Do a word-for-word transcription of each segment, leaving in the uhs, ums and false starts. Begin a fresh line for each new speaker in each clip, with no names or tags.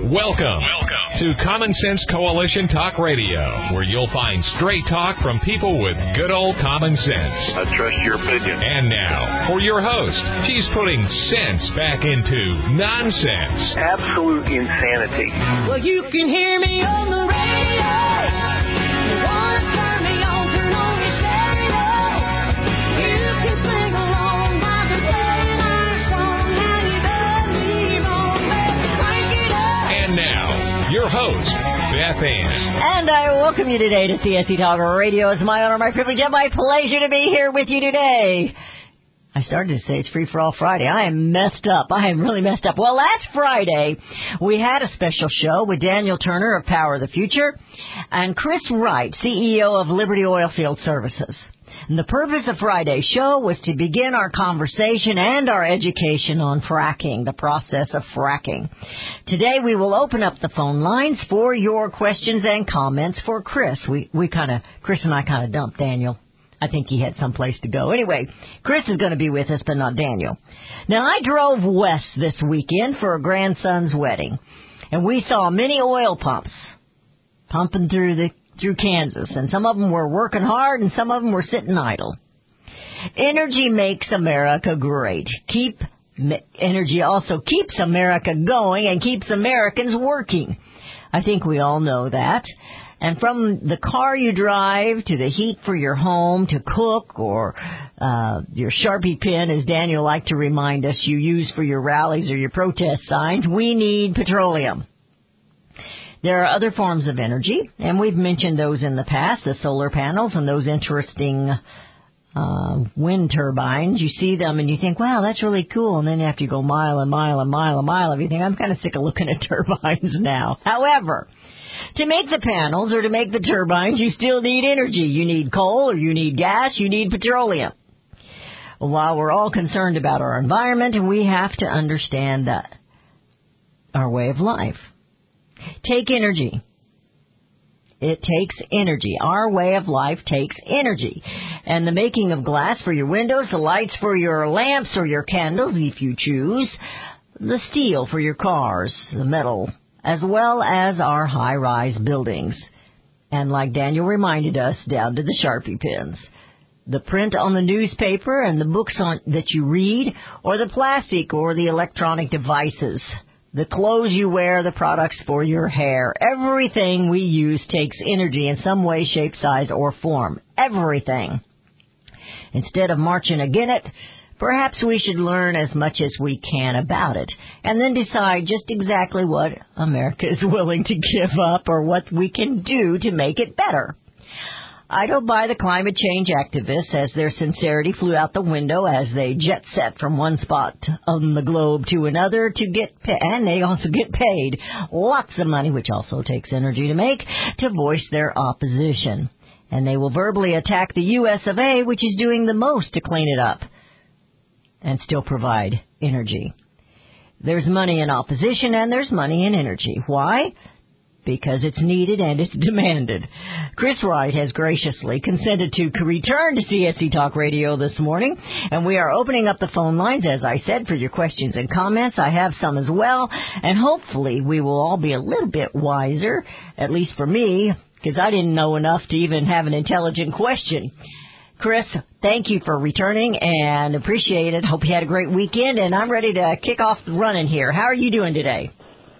Welcome, Welcome to Common Sense Coalition Talk Radio, where you'll find straight talk from people with good old common sense.
I trust your opinion.
And now, for your host, she's putting sense back into nonsense.
Absolute insanity.
Well, you can hear me on the radio. You want to turn me on, turn on your stereo. You can sing along while they're playing our song. How you done me wrong, baby, crank it up.
And now, your host, Beth Ann.
And I welcome you today to C S C Talk Radio. It's my honor, my privilege, and my pleasure to be here with you today. I started to say it's Free for All Friday. I am messed up. I am really messed up. Well, last Friday, we had a special show with Daniel Turner of Power of the Future and Chris Wright, C E O of Liberty Oilfield Services. And the purpose of Friday's show was to begin our conversation and our education on fracking, the process of fracking. Today, we will open up the phone lines for your questions and comments for Chris. We, we kind of, Chris and I kind of dumped Daniel. I think he had someplace to go. Anyway, Chris is going to be with us, but not Daniel. Now, I drove west this weekend for a grandson's wedding, and we saw many oil pumps pumping through the through Kansas, and some of them were working hard, and some of them were sitting idle. Energy makes America great. Keep energy also keeps America going and keeps Americans working. I think we all know that. And from the car you drive to the heat for your home to cook or uh your Sharpie pen, as Daniel liked to remind us, you use for your rallies or your protest signs, we need petroleum. There are other forms of energy, and we've mentioned those in the past, the solar panels and those interesting uh wind turbines. You see them and you think, wow, that's really cool. And then after you go mile and mile and mile and mile of you think, I'm kind of sick of looking at turbines now. However, to make the panels or to make the turbines, you still need energy. You need coal or you need gas, you need petroleum. While we're all concerned about our environment, we have to understand that our way of life. Take energy. It takes energy. Our way of life takes energy. And the making of glass for your windows, the lights for your lamps or your candles, if you choose, the steel for your cars, the metal, as well as our high-rise buildings. And like Daniel reminded us, down to the Sharpie pens. The print on the newspaper and the books on, that you read, or the plastic or the electronic devices. The clothes you wear, the products for your hair. Everything we use takes energy in some way, shape, size, or form. Everything. Instead of marching against it, perhaps we should learn as much as we can about it, and then decide just exactly what America is willing to give up or what we can do to make it better. I don't buy the climate change activists as their sincerity flew out the window as they jet set from one spot on the globe to another to get, pa- and they also get paid lots of money, which also takes energy to make, to voice their opposition. And they will verbally attack the U S of A, which is doing the most to clean it up and still provide energy. There's money in opposition and there's money in energy. Why? Because it's needed and it's demanded. Chris Wright has graciously consented to return to C S C Talk Radio this morning, and we are opening up the phone lines, as I said, for your questions and comments. I have some as well, and hopefully we will all be a little bit wiser, at least for me, because I didn't know enough to even have an intelligent question. Chris, thank you for returning and appreciate it. Hope you had a great weekend, and I'm ready to kick off the running here. How are you doing today?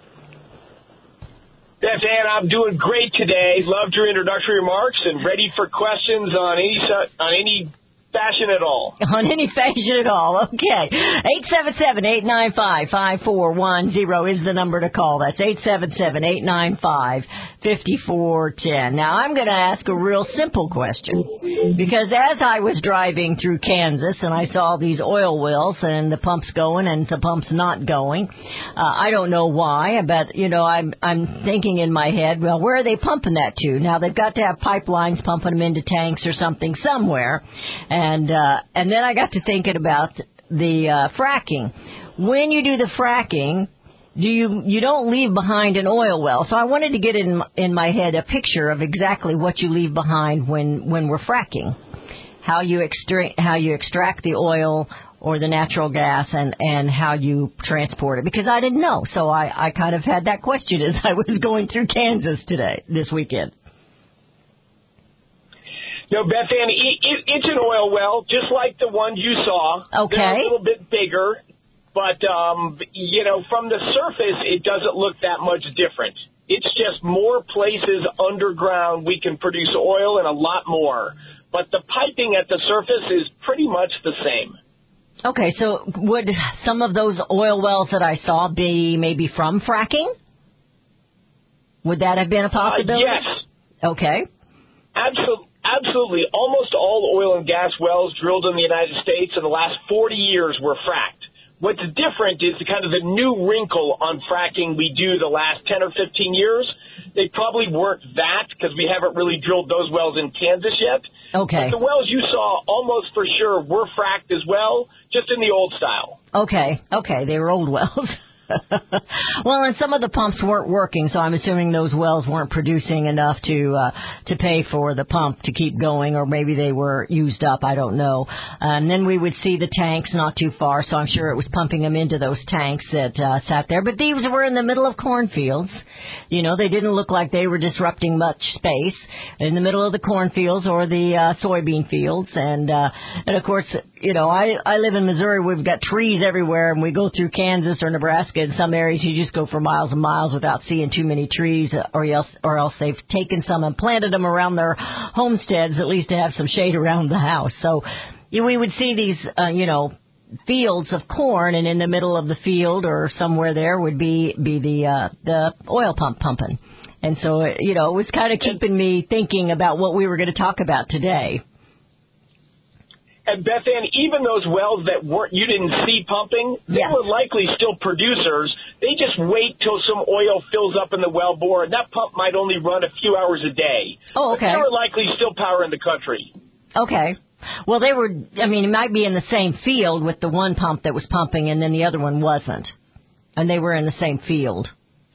Yes, Ann, I'm doing great today. Loved your introductory remarks and ready for questions on any on any fashion at all.
On any fashion at all, okay. eight seven seven, eight nine five, five four one zero is the number to call. That's eight seven seven, eight nine five, five four one zero. Now, I'm going to ask a real simple question, because as I was driving through Kansas and I saw these oil wells and the pumps going and the pumps not going, uh, I don't know why, but, you know, I'm, I'm thinking in my head, well, where are they pumping that to? Now, they've got to have pipelines pumping them into tanks or something somewhere. And uh, and then I got to thinking about the uh, fracking. When you do the fracking, do you you don't leave behind an oil well. So I wanted to get in in my head a picture of exactly what you leave behind when when we're fracking. How you extract how you extract the oil, or the natural gas and, and how you transport it? Because I didn't know. So I, I kind of had that question as I was going through Kansas today, this weekend.
No, Beth Ann, it, it, it's an oil well, just like the ones you saw.
Okay.
They're a little bit bigger, but, um, you know, from the surface, it doesn't look that much different. It's just more places underground we can produce oil and a lot more. But the piping at the surface is pretty much the same.
Okay, so would some of those oil wells that I saw be maybe from fracking? Would that have been a possibility?
Uh, yes.
Okay.
Absolutely. Absolutely. Almost all oil and gas wells drilled in the United States in the last forty years were fracked. What's different is the kind of the new wrinkle on fracking we do the last ten or fifteen years. They probably weren't that because we haven't really drilled those wells in Kansas yet.
Okay.
But the wells you saw almost for sure were fracked as well, just in the old style.
Okay. Okay. They were old wells. Well, and some of the pumps weren't working, so I'm assuming those wells weren't producing enough to uh, to pay for the pump to keep going, or maybe they were used up. I don't know. And then we would see the tanks not too far, so I'm sure it was pumping them into those tanks that uh, sat there. But these were in the middle of cornfields. You know, they didn't look like they were disrupting much space in the middle of the cornfields or the uh, soybean fields. And uh, and of course, you know, I I live in Missouri. We've got trees everywhere, and we go through Kansas or Nebraska. In some areas, you just go for miles and miles without seeing too many trees, or else, or else they've taken some and planted them around their homesteads, at least to have some shade around the house. So you know, we would see these, uh, you know, fields of corn, and in the middle of the field or somewhere there would be be the uh, the oil pump pumping. And so, you know, it was kind of keeping me thinking about what we were going to talk about today.
And Beth Ann, even those wells that weren't, you didn't see pumping, they
Yes.
were likely still producers. They just wait till some oil fills up in the well bore, and that pump might only run a few hours a day.
Oh, okay.
But they were likely still powering the country.
Okay. Well, they were, I mean, it might be in the same field with the one pump that was pumping and then the other one wasn't. And they were in the same field.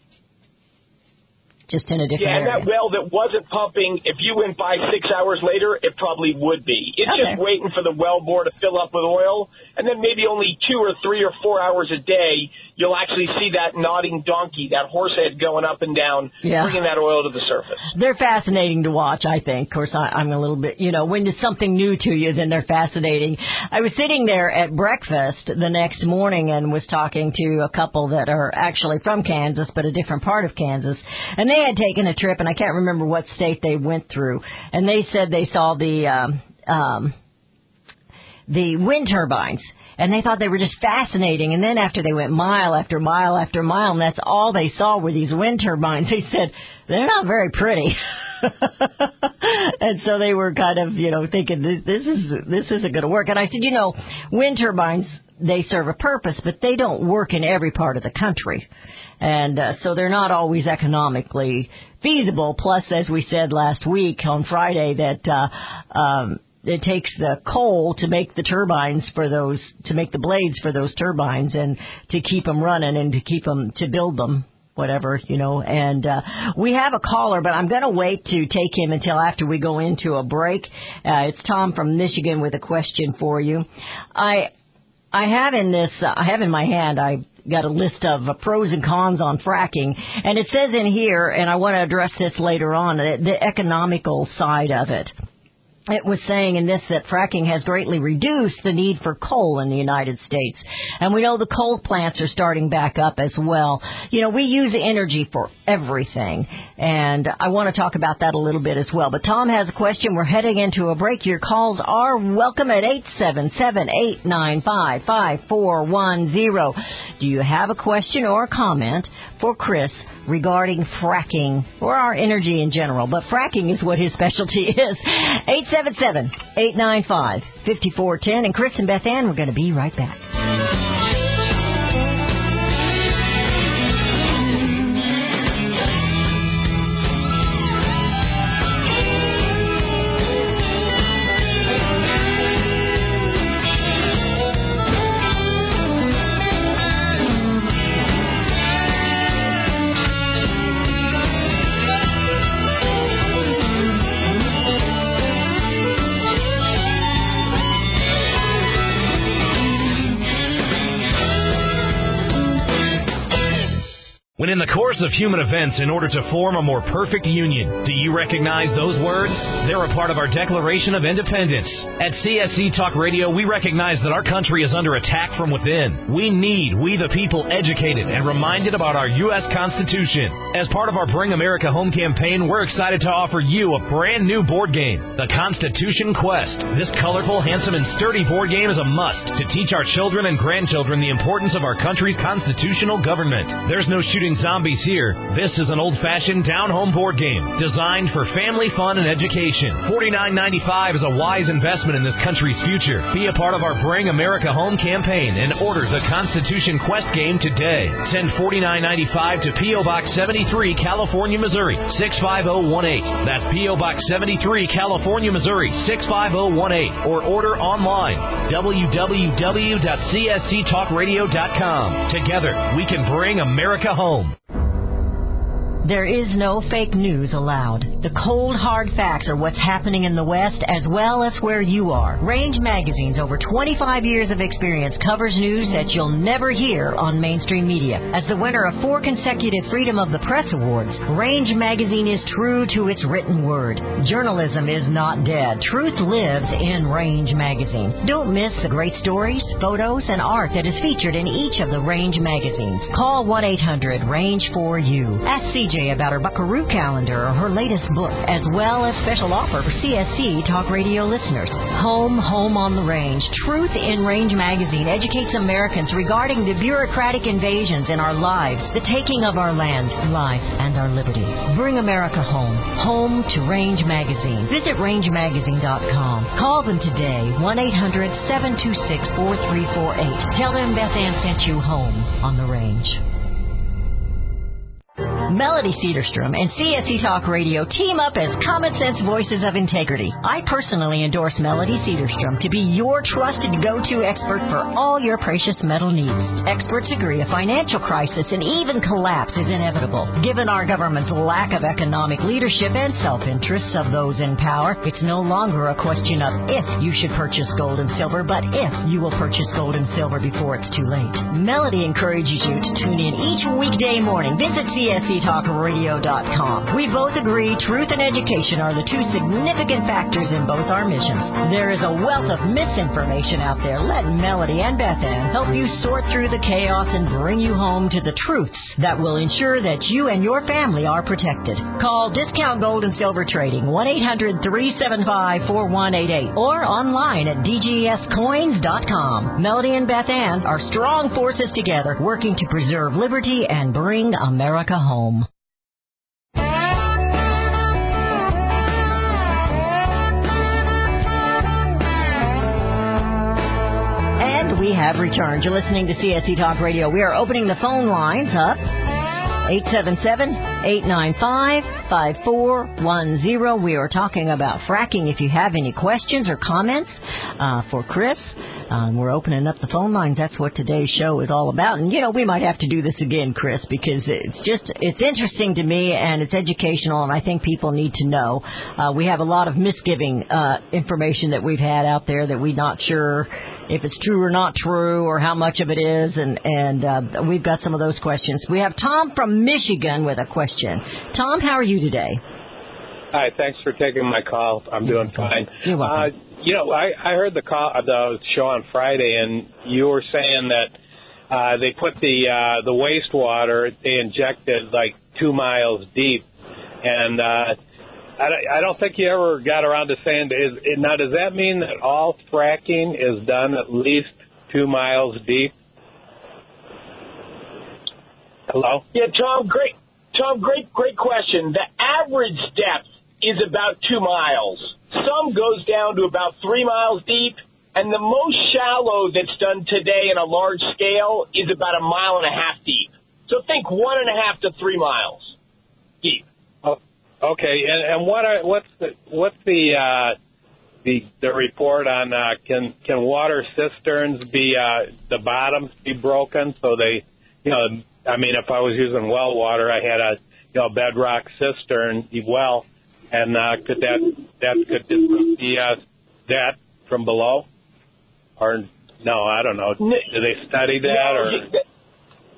Just in a different
Yeah, and
area.
that well that wasn't pumping, if you went by six hours later, it probably would be. It's
Okay.
just waiting for the well bore to fill up with oil, and then maybe only two or three or four hours a day, you'll actually see that nodding donkey, that horse head going up and down,
Yeah.
bringing that oil to the surface.
They're fascinating to watch, I think. Of course, I, I'm a little bit, you know, when it's something new to you, then they're fascinating. I was sitting there at breakfast the next morning and was talking to a couple that are actually from Kansas, but a different part of Kansas. And they had taken a trip, and I can't remember what state they went through. And they said they saw the, um, um, the wind turbines. And they thought they were just fascinating. And then after they went mile after mile after mile, and that's all they saw were these wind turbines, they said, they're not very pretty. And so they were kind of, you know, thinking, this, this is this isn't going to work. And I said, you know, wind turbines, they serve a purpose, but they don't work in every part of the country. And uh, so they're not always economically feasible. Plus, as we said last week on Friday, that uh, um, it takes the coal to make the turbines for those, to make the blades for those turbines and to keep them running and to keep them, to build them, whatever, you know. And uh, we have a caller, but I'm going to wait to take him until after we go into a break. Uh, it's Tom from Michigan with a question for you. I I have in this, uh, I have in my hand, I got a list of uh, pros and cons on fracking, and it says in here, and I want to address this later on, the, the economical side of it. It was saying in this that fracking has greatly reduced the need for coal in the United States. And we know the coal plants are starting back up as well. You know, we use energy for everything. And I want to talk about that a little bit as well. But Tom has a question. We're heading into a break. Your calls are welcome at eight seven seven, eight nine five, five four one zero. Do you have a question or a comment for Chris regarding fracking or our energy in general? But fracking is what his specialty is. eight seven seven, eight nine five, five four one zero. And Chris and Beth Ann, we're going to be right back.
when in the course of human events in order to form a more perfect union. Do you recognize those words? They're a part of our Declaration of Independence. At C S C Talk Radio, we recognize that our country is under attack from within. We need, we the people, educated and reminded about our U S Constitution. As part of our Bring America Home campaign, we're excited to offer you a brand new board game, the Constitution Quest. This colorful, handsome, and sturdy board game is a must to teach our children and grandchildren the importance of our country's constitutional government. There's no shooting zombies here. This is an old-fashioned down-home board game designed for family fun and education. forty-nine ninety-five is a wise investment in this country's future. Be a part of our Bring America Home campaign and order the Constitution Quest game today. Send forty-nine ninety-five to P O. Box seventy-three, California, Missouri, six five zero one eight. That's P O. Box seventy-three, California, Missouri, six five zero one eight. Or order online, w w w dot c s c talk radio dot com. Together, we can bring America home.
There is no fake news allowed. The cold, hard facts are what's happening in the West as well as where you are. Range Magazine's over twenty-five years of experience covers news that you'll never hear on mainstream media. As the winner of four consecutive Freedom of the Press Awards, Range Magazine is true to its written word. Journalism is not dead. Truth lives in Range Magazine. Don't miss the great stories, photos, and art that is featured in each of the Range magazines. Call one eight hundred range four U. Ask C J about her Buckaroo calendar or her latest book, as well as special offer for C S C Talk Radio listeners. Home, Home on the Range. Truth in Range Magazine educates Americans regarding the bureaucratic invasions in our lives, the taking of our land, life, and our liberty. Bring America home. Home to Range Magazine. Visit range magazine dot com. Call them today, one eight hundred seven two six four three four eight. Tell them Beth Ann sent you home on the Range. Melody Cedarstrom and C S C Talk Radio team up as common sense voices of integrity. I personally endorse Melody Cedarstrom to be your trusted go-to expert for all your precious metal needs. Experts agree a financial crisis and even collapse is inevitable. Given our government's lack of economic leadership and self-interests of those in power, it's no longer a question of if you should purchase gold and silver, but if you will purchase gold and silver before it's too late. Melody encourages you to tune in each weekday morning. Visit C S C talk radio dot com. We both agree truth and education are the two significant factors in both our missions. There is a wealth of misinformation out there. Let Melody and Beth Ann help you sort through the chaos and bring you home to the truths that will ensure that you and your family are protected. Call Discount Gold and Silver Trading, one eight hundred three seven five four one eight eight, or online at d g s coins dot com. Melody and Beth Ann are strong forces together, working to preserve liberty and bring America home. We have returned. You're listening to C S C Talk Radio. We are opening the phone lines up. eight seven seven, eight nine five, five four one zero. We are talking about fracking. If you have any questions or comments uh, for Chris, um, we're opening up the phone lines. That's what today's show is all about. And, you know, we might have to do this again, Chris, because it's just, it's interesting to me and it's educational, and I think people need to know. Uh, we have a lot of misgiving uh, information that we've had out there that we're not sure if it's true or not true, or how much of it is, and, and uh, we've got some of those questions. We have Tom from Michigan with a question. Tom, how are you today?
Hi, thanks for taking my call. I'm doing fine.
You're welcome.
Uh, you know, I, I heard the call, the show on Friday, and you were saying that uh, they put the uh, the wastewater, they injected like two miles deep, and uh, I, I don't think you ever got around to saying, is, now does that mean that all fracking is done at least two miles deep? Hello?
Yeah, Tom, great. Tom, great, great question. The average depth is about two miles. Some goes down to about three miles deep, and the most shallow that's done today in a large scale is about a mile and a half deep. So think one and a half to three miles deep.
Oh, okay, and, and what are, what's the what's the uh, the the report on uh, can can water cisterns be uh, the bottoms be broken so they, you know, I mean, if I was using well water, I had a you know bedrock cistern well, and uh, could that that could disrupt the uh, that from below, or no? I don't know. Do they study that
no,
or?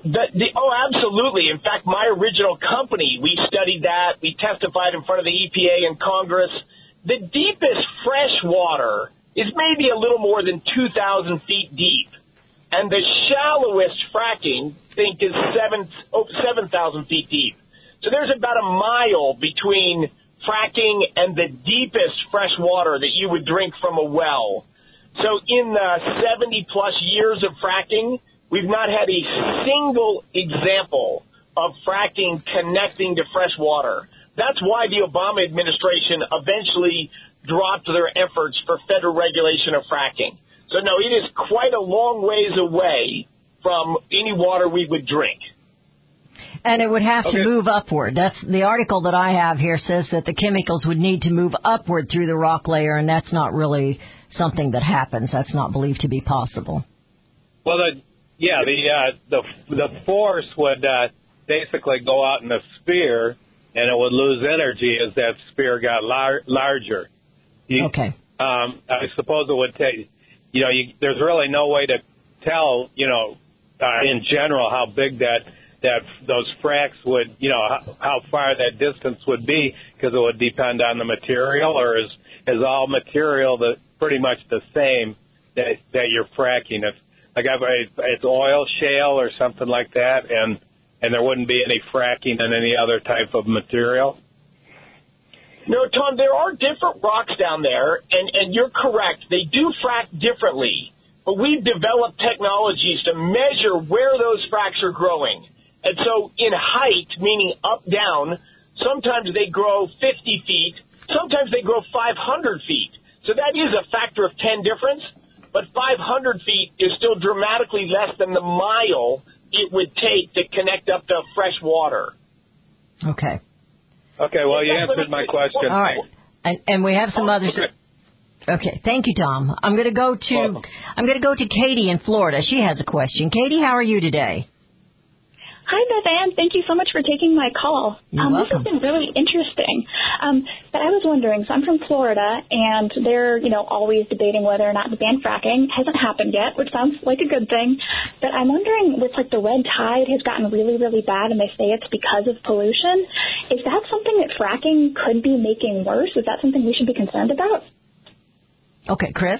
The, the, oh, absolutely. In fact, my original company, we studied that. We testified in front of the E P A and Congress. The deepest fresh water is maybe a little more than two thousand feet deep. And the shallowest fracking, think, is seven oh, seven thousand feet deep. So there's about a mile between fracking and the deepest fresh water that you would drink from a well. So in the seventy-plus years of fracking, we've not had a single example of fracking connecting to fresh water. That's why the Obama administration eventually dropped their efforts for federal regulation of fracking. So, no, it is quite a long ways away from any water we would drink.
And it would have
Okay.
to move upward. That's the article that I have here says that the chemicals would need to move upward through the rock layer, and that's not really something that happens. That's not believed to be possible.
Well, the, yeah, the uh, the the force would uh, basically go out in a sphere, and it would lose energy as that sphere got lar- larger. You,
Okay.
Um, I suppose it would take. You know, you, there's really no way to tell. You know, uh, in general, how big that that those fracks would. You know, how, how far that distance would be, because it would depend on the material, or is is all material the pretty much the same that that you're fracking. If like if it's oil shale or something like that, and and there wouldn't be any fracking in any other type of material.
No, Tom, there are different rocks down there, and, and you're correct. They do frack differently, but we've developed technologies to measure where those fracks are growing. And so in height, meaning up, down, sometimes they grow fifty feet, sometimes they grow five hundred feet. So that is a factor of ten difference, but five hundred feet is still dramatically less than the mile it would take to connect up to fresh water.
Okay.
Okay, well, you answered my question.
All right. And and we have some others.
Okay.
Okay. Thank you, Tom. I'm going to go to
Welcome.
I'm going to go to Katie in Florida. She has a question. Katie, how are you today?
Hi, Beth Ann. Thank you so much for taking my call.
You're
um,
welcome.
This has been really interesting. Um, but I was wondering, so I'm from Florida, and they're, you know, always debating whether or not to ban fracking. Hasn't happened yet, which sounds like a good thing. But I'm wondering, with, like, the red tide has gotten really, really bad, and they say it's because of pollution. Is that something that fracking could be making worse? Is that something we should be concerned about?
Okay, Chris?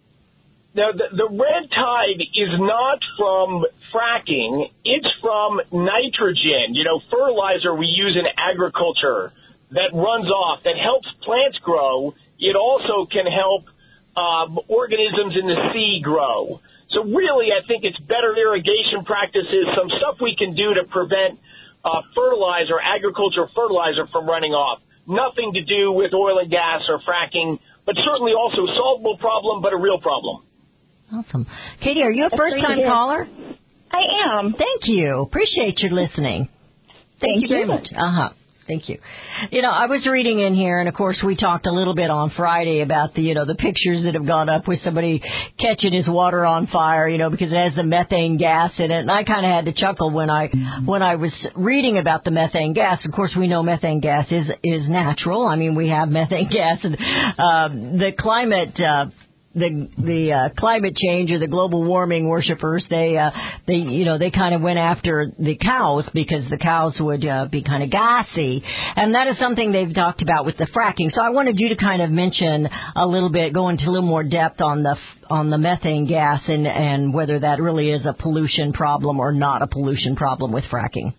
Now, the, the red tide is not from fracking. It's from nitrogen, you know, fertilizer we use in agriculture that runs off, that helps plants grow. It also can help um, organisms in the sea grow. So really, I think it's better irrigation practices, some stuff we can do to prevent uh, fertilizer, agricultural fertilizer from running off. Nothing to do with oil and gas or fracking, but certainly also a solvable problem, but a real problem.
Awesome. Katie, are you a
That's great to
first-time
hear.
caller?
I am.
Thank you. Appreciate your listening. Thank,
Thank
you very
you.
much. Uh-huh. Thank you. You know, I was reading in here, and of course we talked a little bit on Friday about the, you know, the pictures that have gone up with somebody catching his water on fire, you know, because it has the methane gas in it. And I kind of had to chuckle when I, when I was reading about the methane gas. Of course, we know methane gas is, is natural. I mean, we have methane gas, and, um, the climate, uh, the the uh, climate change or the global warming worshipers, they uh, they you know they kind of went after the cows because the cows would uh, be kind of gassy, and that is something they've talked about with the fracking. So I wanted you to kind of mention a little bit, go into a little more depth on the on the methane gas and and whether that really is a pollution problem or not a pollution problem with fracking.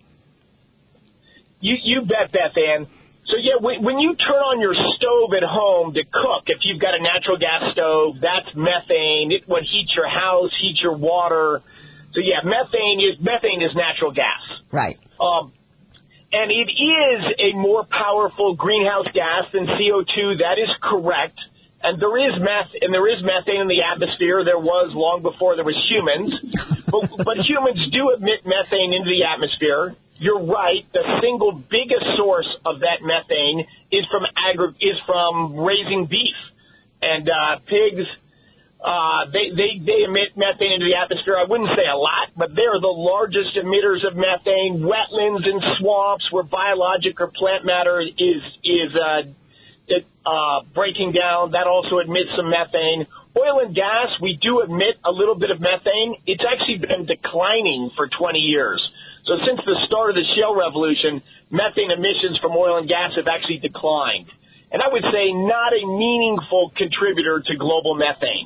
You you bet, Beth Ann. So, yeah, when when you turn on your stove at home to cook, if you've got a natural gas stove, that's methane. It would heat your house, heat your water. So, yeah, methane is methane is natural gas.
Right.
Um, and it is a more powerful greenhouse gas than C O two. That is correct. And there is meth and there is methane in the atmosphere. There was long before there was humans. but, but humans do emit methane into the atmosphere. You're right. The single biggest source of that methane is from agri- is from raising beef, and uh, pigs. Uh, they, they they emit methane into the atmosphere. I wouldn't say a lot, but they're the largest emitters of methane. Wetlands and swamps, where biologic or plant matter is is uh, it, uh, breaking down, that also emits some methane. oil and gas, we do emit a little bit of methane. It's actually been declining for twenty years. So since the start of the shale revolution, methane emissions from oil and gas have actually declined. And I would say not a meaningful contributor to global methane.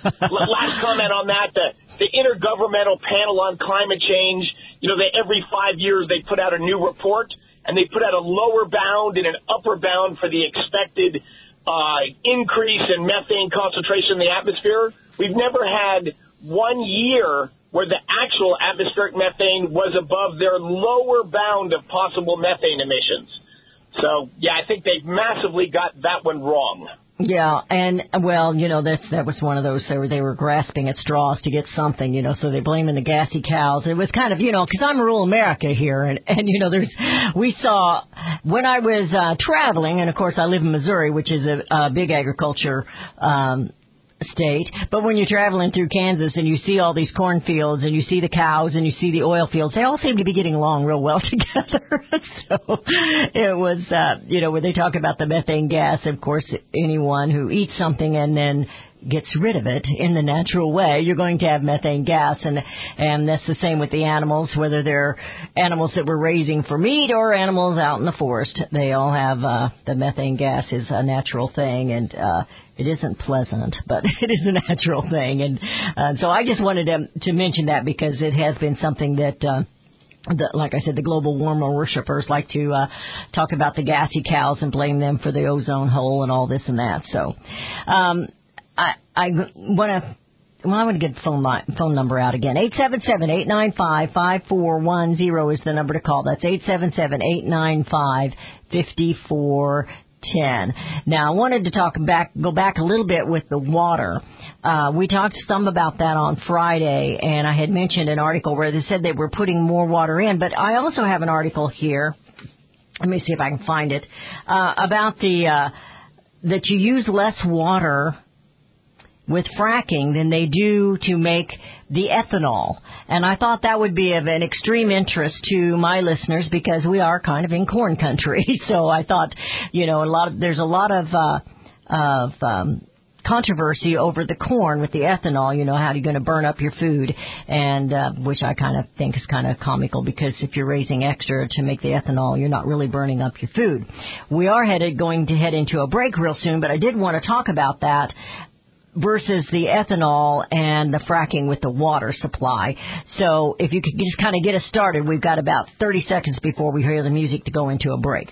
Last comment on that, the, the Intergovernmental Panel on Climate Change, you know, they, every five years they put out a new report, and they put out a lower bound and an upper bound for the expected uh, increase in methane concentration in the atmosphere. We've never had one year where the actual atmospheric methane was above their lower bound of possible methane emissions. So, yeah, I think they've massively got that one wrong.
Yeah, and, well, you know, that that was one of those, they were, they were grasping at straws to get something, you know, so they're blaming the gassy cows. It was kind of, you know, because I'm rural America here, and, and, you know, there's, we saw, when I was uh, traveling, and, of course, I live in Missouri, which is a, a big agriculture um state, but when you're traveling through Kansas and you see all these cornfields and you see the cows and you see the oil fields, they all seem to be getting along real well together. So it was, uh, you know, when they talk about the methane gas, of course, anyone who eats something and then gets rid of it in the natural way, you're going to have methane gas, and and that's the same with the animals, whether they're animals that we're raising for meat or animals out in the forest. They all have uh, the methane gas is a natural thing, and uh, it isn't pleasant, but it is a natural thing, and uh, so I just wanted to, to mention that because it has been something that. Uh, The, like I said, the global warmer worshipers like to uh, talk about the gassy cows and blame them for the ozone hole and all this and that. So, um, I, I want to, well, I want to get the phone line, phone number out again. eight seven seven, eight nine five, five four one zero is the number to call. That's eight seven seven, eight nine five, five four ten. Now, I wanted to talk back, go back a little bit with the water. Uh, we talked some about that on Friday, and I had mentioned an article where they said they were putting more water in, but I also have an article here. Let me see if I can find it, uh, about the, uh, that you use less water with fracking than they do to make the ethanol. And I thought that would be of an extreme interest to my listeners because we are kind of in corn country. So I thought, you know, a lot of, there's a lot of, uh, of, um, controversy over the corn with the ethanol, you know, how you're going to burn up your food, and uh, which I kind of think is kind of comical because if you're raising extra to make the ethanol, you're not really burning up your food. We are headed going to head into a break real soon, but I did want to talk about that versus the ethanol and the fracking with the water supply. So if you could just kind of get us started, we've got about thirty seconds before we hear the music to go into a break.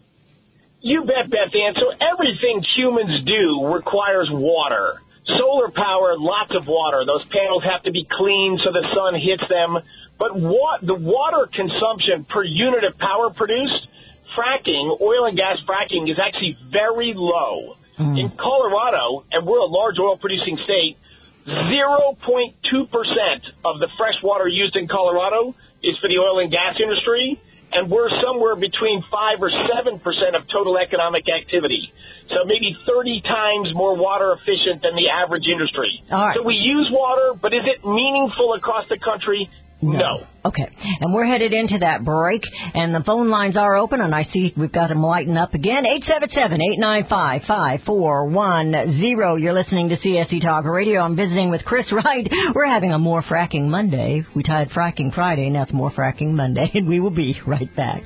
You bet, Beth Ann. So everything humans do requires water. Solar power, lots of water. Those panels have to be clean so the sun hits them. But wa- the water consumption per unit of power produced, fracking, oil and gas fracking, is actually very low. Mm. In Colorado, and we're a large oil-producing state, zero point two percent of the fresh water used in Colorado is for the oil and gas industry, and we're somewhere between five or seven percent of total economic activity. So maybe thirty times more water efficient than the average industry.
All right.
So we use water, but is it meaningful across the country? No.
no. Okay. And we're headed into that break, and the phone lines are open, and I see we've got them lighting up again. eight seven seven, eight nine five, five four one zero. You're listening to C S C Talk Radio. I'm visiting with Chris Wright. We're having a More Fracking Monday. We tied Fracking Friday, and that's More Fracking Monday, and we will be right back.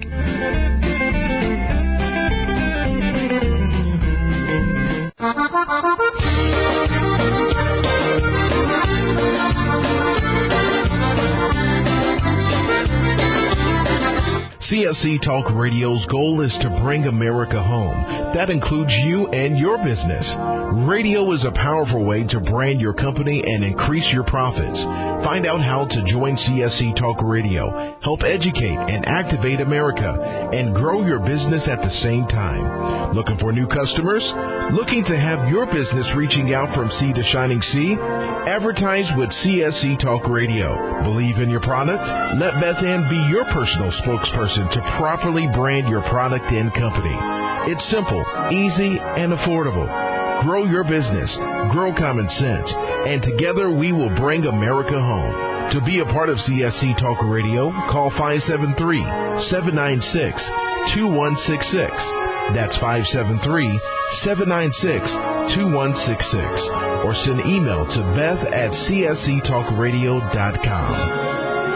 C S C Talk Radio's goal is to bring America home. That includes you and your business. Radio is a powerful way to brand your company and increase your profits. Find out how to join C S C Talk Radio, help educate and activate America, and grow your business at the same time. Looking for new customers? Looking to have your business reaching out from sea to shining sea? Advertise with C S C Talk Radio. Believe in your product? Let Beth Ann be your personal spokesperson to properly brand your product and company. It's simple, easy, and affordable. Grow your business, grow common sense, and together we will bring America home. To be a part of C S C Talk Radio, call five seven three, seven nine six, two one six six. That's five seven three, seven nine six, two one six six. Or send email to Beth at C S C talk radio dot com.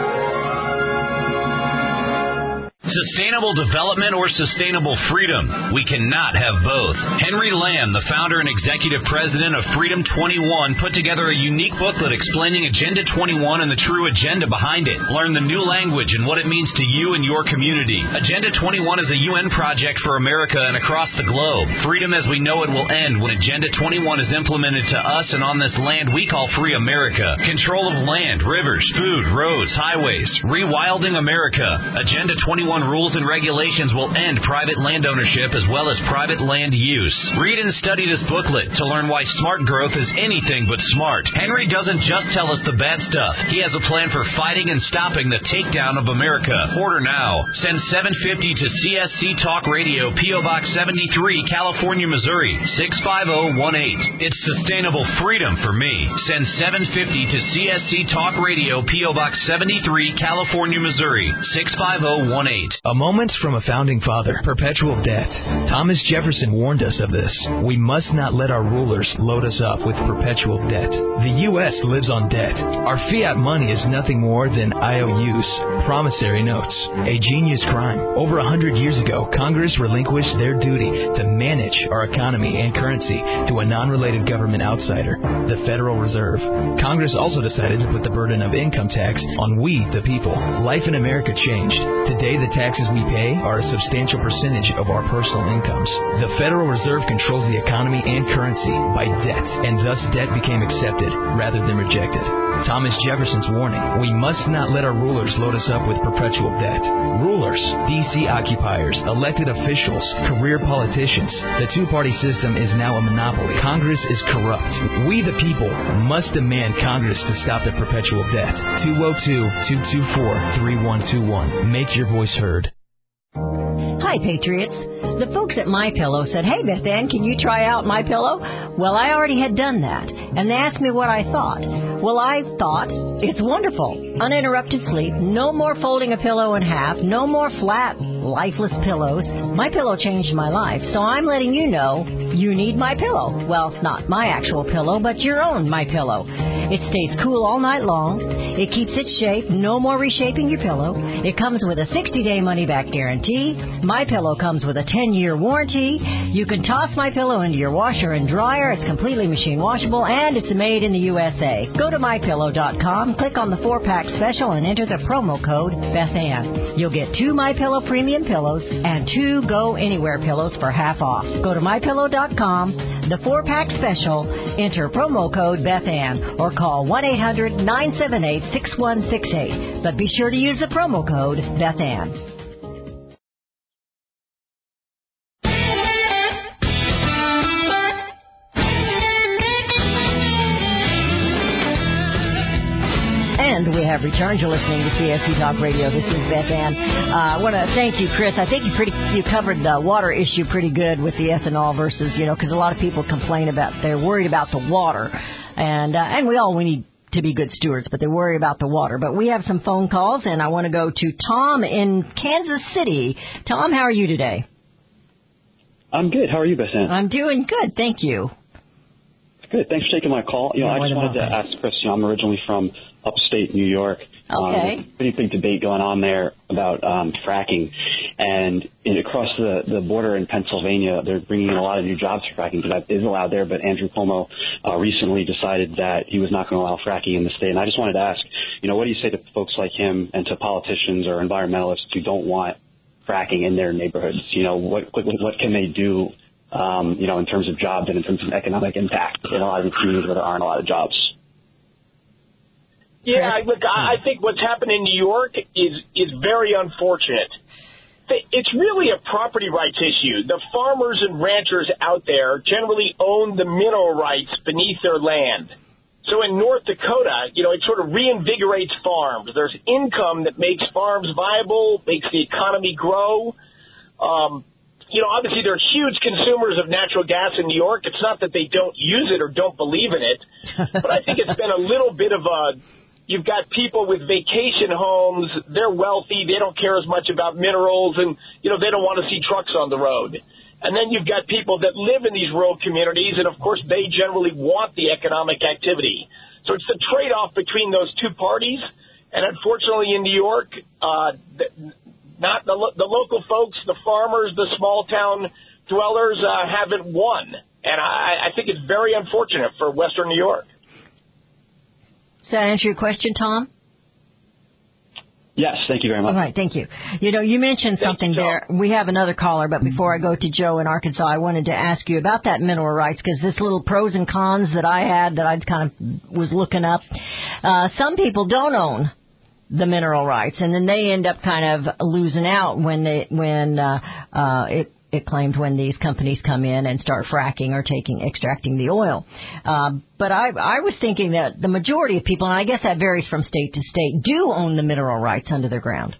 Sustainable development or sustainable freedom? We cannot have both. Henry Lamb, the founder and executive president of Freedom twenty-one, put together a unique booklet explaining Agenda twenty-one and the true agenda behind it. Learn the new language and what it means to you and your community. Agenda twenty-one is a U N project for America and across the globe. Freedom as we know it will end when Agenda twenty-one is implemented to us and on this land we call free America. Control of land, rivers, food, roads, highways. Rewilding America. Agenda twenty-one rules and regulations will end private land ownership as well as private land use. Read and study this booklet to learn why smart growth is anything but smart. Henry doesn't just tell us the bad stuff. He has a plan for fighting and stopping the takedown of America. Order now. Send seven fifty to C S C Talk Radio, P O Box seventy-three, California, Missouri, six five zero one eight. It's sustainable freedom for me. Send seven fifty to C S C Talk Radio, P O Box seventy-three, California, Missouri, six five zero one eight.
A moment from a founding father. Perpetual debt. Thomas Jefferson warned us of this. We must not let our rulers load us up with perpetual debt. The U S lives on debt. Our fiat money is nothing more than I O Us, promissory notes, a genius crime. Over a hundred years ago, Congress relinquished their duty to manage our economy and currency to a non-related government outsider, the Federal Reserve. Congress also decided to put the burden of income tax on we, the people. Life in America changed. Today, the taxes we pay are a substantial percentage of our personal incomes. The Federal Reserve controls the economy and currency by debt, and thus debt became accepted rather than rejected. Thomas Jefferson's warning, we must not let our rulers load us up with perpetual debt. Rulers, D C occupiers, elected officials, career politicians. The two-party system is now a monopoly. Congress is corrupt. We, the people, must demand Congress to stop the perpetual debt. two oh two, two two four, three one two one. Make your voice heard.
Hi, Patriots. The folks at MyPillow said, hey, Beth Ann, can you try out MyPillow? Well, I already had done that, and they asked me what I thought. Well, I thought it's wonderful. Uninterrupted sleep, no more folding a pillow in half, no more flat, lifeless pillows. MyPillow changed my life, so I'm letting you know you need MyPillow. Well, not my actual pillow, but your own MyPillow. It stays cool all night long. It keeps its shape, no more reshaping your pillow. It comes with a sixty-day money-back guarantee. MyPillow comes with a ten-year warranty. You can toss MyPillow into your washer and dryer. It's completely machine washable, and it's made in the U S A. Go to my pillow dot com, click on the four-pack special, and enter the promo code BethAnn. You'll get two MyPillow premium pillows and two Go Anywhere pillows for half off. Go to my pillow dot com, the four-pack special, enter promo code BethAnn, or call one eight hundred nine seven eight six one six eight. But be sure to use the promo code BethAnn. And we have returned. You're listening to C S C Talk Radio. This is Beth Ann. Uh, I want to thank you, Chris. I think you pretty you covered the water issue pretty good with the ethanol versus, you know, because a lot of people complain about, they're worried about the water. And, uh, and we all, we need to be good stewards, but they worry about the water. But we have some phone calls, and I want to go to Tom in Kansas City. Tom, how are you today?
I'm good. How are you, Beth Ann?
I'm doing good. Thank you.
Good. Thanks for taking my call. You know,
You're
I just wanted to ask Chris, you know, I'm originally from upstate New York.
Okay.
Um, pretty big debate going on there about um, fracking. And in, across the, the border in Pennsylvania, they're bringing in a lot of new jobs for fracking, because that is allowed there. But Andrew Cuomo uh, recently decided that he was not going to allow fracking in the state. And I just wanted to ask, you know, what do you say to folks like him and to politicians or environmentalists who don't want fracking in their neighborhoods? You know, what what, what can they do, um, you know, in terms of jobs and in terms of economic impact in a lot of these communities where there aren't a lot of jobs?
Yeah, look, I think what's happened in New York is is very unfortunate. It's really a property rights issue. The farmers and ranchers out there generally own the mineral rights beneath their land. So in North Dakota, you know, it sort of reinvigorates farms. There's income that makes farms viable, makes the economy grow. Um, you know, obviously they're huge consumers of natural gas in New York. It's not that they don't use it or don't believe in it, but I think it's been a little bit of a... You've got people with vacation homes. They're wealthy. They don't care as much about minerals, and, you know, they don't want to see trucks on the road. And then you've got people that live in these rural communities, and of course they generally want the economic activity. So it's the trade-off between those two parties. And unfortunately in New York, uh, not the, lo- the local folks, the farmers, the small-town dwellers uh, haven't won. And I, I think it's very unfortunate for Western New York.
Does that answer your question, Tom?
Yes, thank you very much.
All right, thank you. You know, you mentioned something there. We have another caller, but before I go to Joe in Arkansas, I wanted to ask you about that mineral rights, because this little pros and cons that I had that I kind of was looking up, uh, some people don't own the mineral rights, and then they end up kind of losing out when they when uh, uh, it it claimed when these companies come in and start fracking or taking extracting the oil. Uh, but I I was thinking that the majority of people, and I guess that varies from state to state, do own the mineral rights under their ground.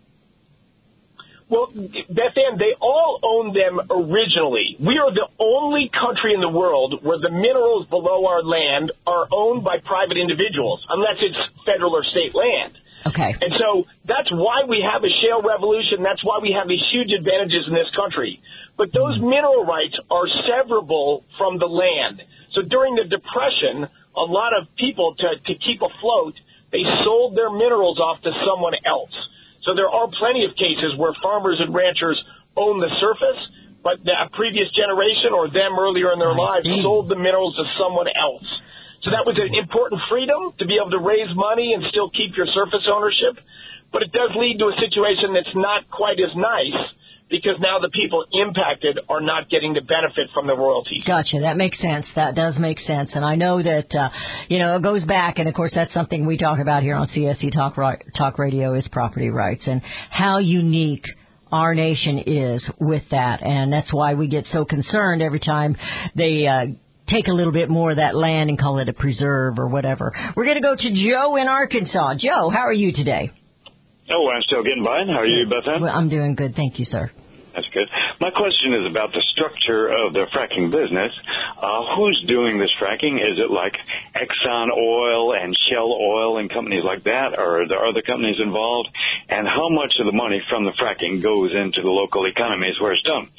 Well, Beth Ann, they all own them originally. We are the only country in the world where the minerals below our land are owned by private individuals, unless it's federal or state land.
Okay.
And so that's why we have a shale revolution. That's why we have these huge advantages in this country. But those mineral rights are severable from the land. So during the Depression, a lot of people, to, to keep afloat, they sold their minerals off to someone else. So there are plenty of cases where farmers and ranchers own the surface, but the previous generation or them earlier in their lives sold the minerals to someone else. So that was an important freedom to be able to raise money and still keep your surface ownership. But it does lead to a situation that's not quite as nice, because now the people impacted are not getting the benefit from the royalties.
Gotcha. That makes sense. That does make sense. And I know that, uh, you know, it goes back, and of course that's something we talk about here on C S C Talk, Talk Radio is property rights, and how unique our nation is with that. And that's why we get so concerned every time they uh, take a little bit more of that land and call it a preserve or whatever. We're going to go to Joe in Arkansas. Joe, how are you today?
Oh, I'm still getting by. How are you, Beth Ann?
Well, I'm doing good. Thank you, sir.
That's good. My question is about the structure of the fracking business. Uh, who's doing this fracking? Is it like Exxon Oil and Shell Oil and companies like that, or are there other companies involved? And how much of the money from the fracking goes into the local economies where it's done?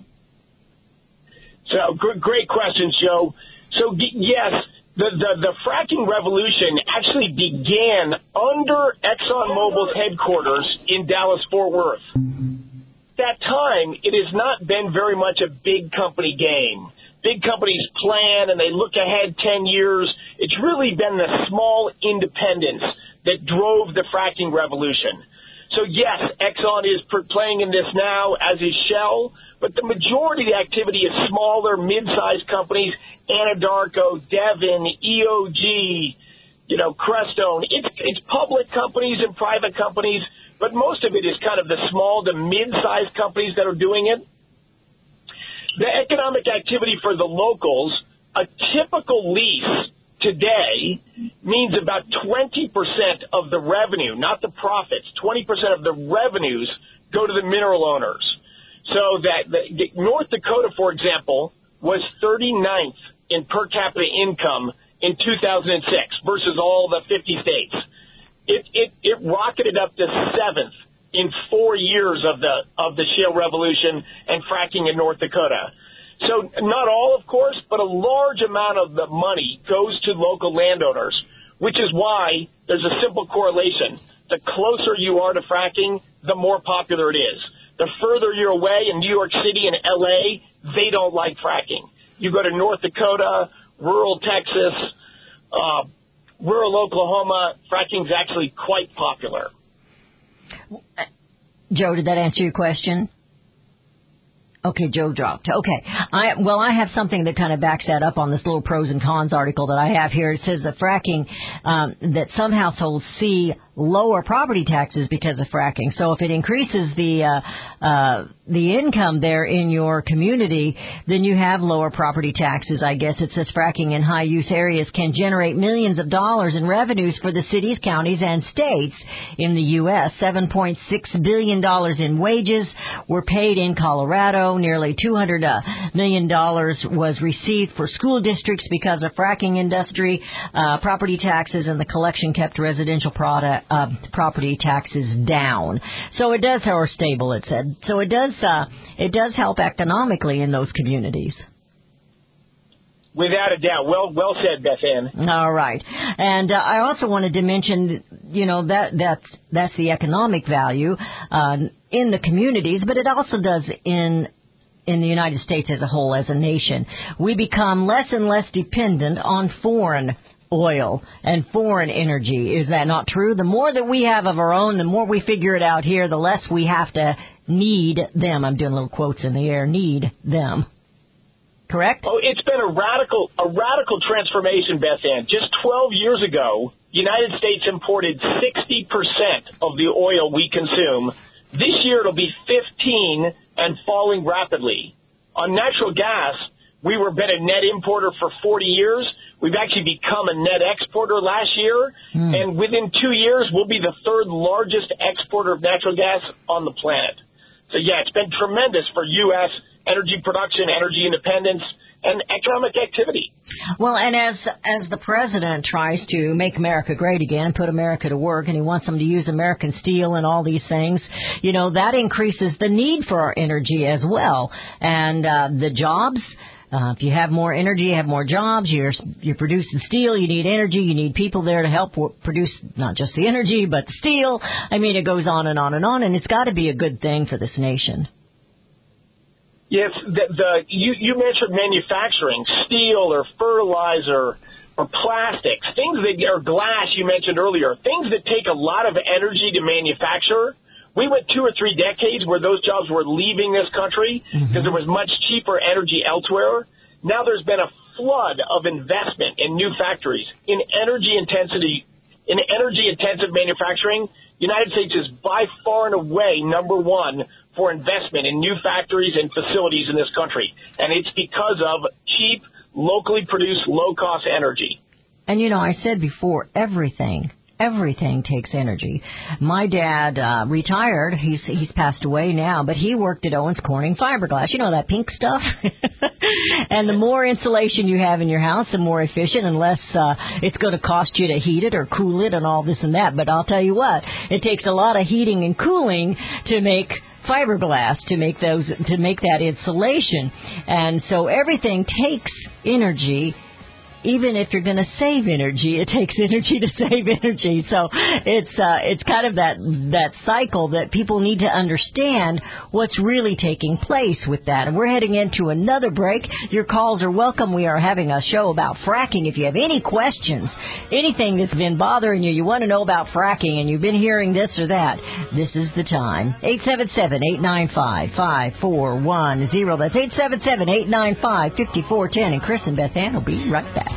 So, great questions, Joe. So, yes, the, the, the fracking revolution actually began under ExxonMobil's headquarters in Dallas-Fort Worth. At that time, it has not been very much a big company game. Big companies plan and they look ahead ten years. It's really been the small independents that drove the fracking revolution. So, yes, Exxon is playing in this now, as is Shell. But the majority of the activity is smaller, mid-sized companies, Anadarko, Devon, E O G, you know, Crestone. It's, it's public companies and private companies, but most of it is kind of the small to mid-sized companies that are doing it. The economic activity for the locals, a typical lease today means about twenty percent of the revenue, not the profits, twenty percent of the revenues go to the mineral owners. So that the, North Dakota, for example, was thirty-ninth in per capita income in two thousand six versus all the fifty states. It, it, it rocketed up to seventh in four years of the of the shale revolution and fracking in North Dakota. So not all, of course, but a large amount of the money goes to local landowners, which is why there's a simple correlation. The closer you are to fracking, the more popular it is. The further you're away in New York City and L A, they don't like fracking. You go to North Dakota, rural Texas, uh, rural Oklahoma, fracking's actually quite popular.
Joe, did that answer your question? Okay, Joe dropped. Okay. I, well, I have something that kind of backs that up on this little pros and cons article that I have here. It says that fracking, um, that some households see lower property taxes because of fracking. So if it increases the uh, uh, the income there in your community, then you have lower property taxes. I guess it says fracking in high use areas can generate millions of dollars in revenues for the cities, counties, and states in the U S seven point six billion dollars in wages were paid in Colorado. Nearly two hundred million dollars was received for school districts because of fracking industry. Uh, property taxes and the collection kept residential product uh, property taxes down. So it does, or stable, it said. So it does, uh, it does help economically in those communities.
Without a doubt. Well, well said, Beth Ann.
All right. And uh, I also wanted to mention, you know, that that's, that's the economic value uh, in the communities, but it also does in in the United States as a whole, as a nation. We become less and less dependent on foreign oil and foreign energy. Is that not true? The more that we have of our own, the more we figure it out here, the less we have to need them. I'm doing little quotes in the air, need them. Correct?
Oh, it's been a radical, a radical transformation, Beth Ann. Just twelve years ago, the United States imported sixty percent of the oil we consume. This year it'll be fifteen and falling rapidly. On natural gas, we were been a net importer for forty years. We've actually become a net exporter last year. Mm. And within two years, we'll be the third largest exporter of natural gas on the planet. So, yeah, it's been tremendous for U S energy production, energy independence, and economic activity.
Well, and as as the president tries to make America great again, put America to work, and he wants them to use American steel and all these things, you know, that increases the need for our energy as well. And uh, the jobs, uh, if you have more energy, you have more jobs, you're, you're producing steel, you need energy, you need people there to help produce not just the energy, but the steel. I mean, it goes on and on and on, and it's got to be a good thing for this nation.
Yes, the, the you, you mentioned manufacturing, steel or fertilizer or plastics, things that are glass you mentioned earlier, things that take a lot of energy to manufacture. We went two or three decades where those jobs were leaving this country because mm-hmm. there was much cheaper energy elsewhere. Now there's been a flood of investment in new factories. In energy intensity, in energy intensive manufacturing, the United States is by far and away number one for investment in new factories and facilities in this country. And it's because of cheap, locally produced, low-cost energy.
And, you know, I said before, everything, everything takes energy. My dad uh, retired. He's he's passed away now, but he worked at Owens Corning Fiberglass. You know, that pink stuff? And the more insulation you have in your house, the more efficient and less uh, it's going to cost you to heat it or cool it and all this and that. But I'll tell you what, it takes a lot of heating and cooling to make fiberglass, to make those, to make that insulation. And so everything takes energy. Even if you're going to save energy, it takes energy to save energy. So it's uh, it's kind of that that cycle that people need to understand what's really taking place with that. And we're heading into another break. Your calls are welcome. We are having a show about fracking. If you have any questions, anything that's been bothering you, you want to know about fracking, and you've been hearing this or that, this is the time. eight seven seven, eight nine five, five four one zero. That's eight seven seven, eight nine five, five four one zero. And Chris and Beth Ann will be right back.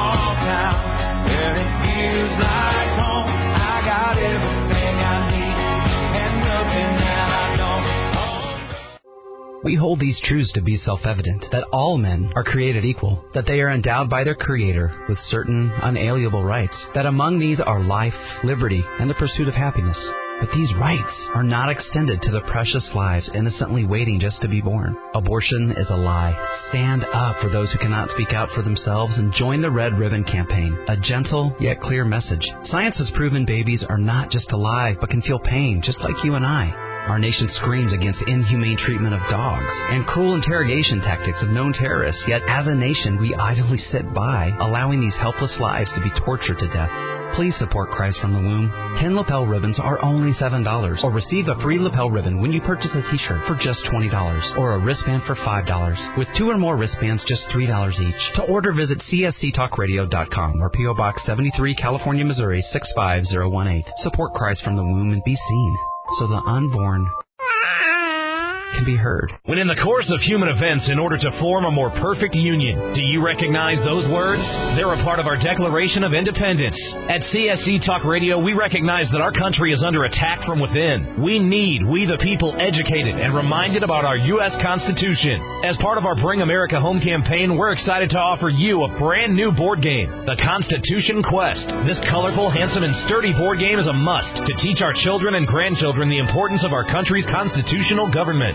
We hold these truths to be self-evident, that all men are created equal, that they are endowed by their Creator with certain unalienable rights, that among these are life, liberty, and the pursuit of happiness. But these rights are not extended to the precious lives innocently waiting just to be born. Abortion is a lie. Stand up for those who cannot speak out for themselves and join the Red Ribbon Campaign, a gentle yet clear message. Science has proven babies are not just alive, but can feel pain just like you and I. Our nation screams against inhumane treatment of dogs and cruel interrogation tactics of known terrorists, yet as a nation we idly sit by, allowing these helpless lives to be tortured to death. Please support Christ from the Womb. Ten lapel ribbons are only seven dollars, or receive a free lapel ribbon when you purchase a t-shirt for just twenty dollars, or a wristband for five dollars. With two or more wristbands, just three dollars each. To order, visit C S C talk radio dot com or P O Box seventy-three, California, Missouri, six five zero one eight. Support Christ from the Womb and be seen, so the unborn can be heard.
When in the course of human events, in order to form a more perfect union, do you recognize those words? They're a part of our Declaration of Independence. At C S C Talk Radio, we recognize that our country is under attack from within. We need, we the people, educated and reminded about our U S Constitution. As part of our Bring America Home campaign, we're excited to offer you a brand new board game, the Constitution Quest. This colorful, handsome, and sturdy board game is a must to teach our children and grandchildren the importance of our country's constitutional government.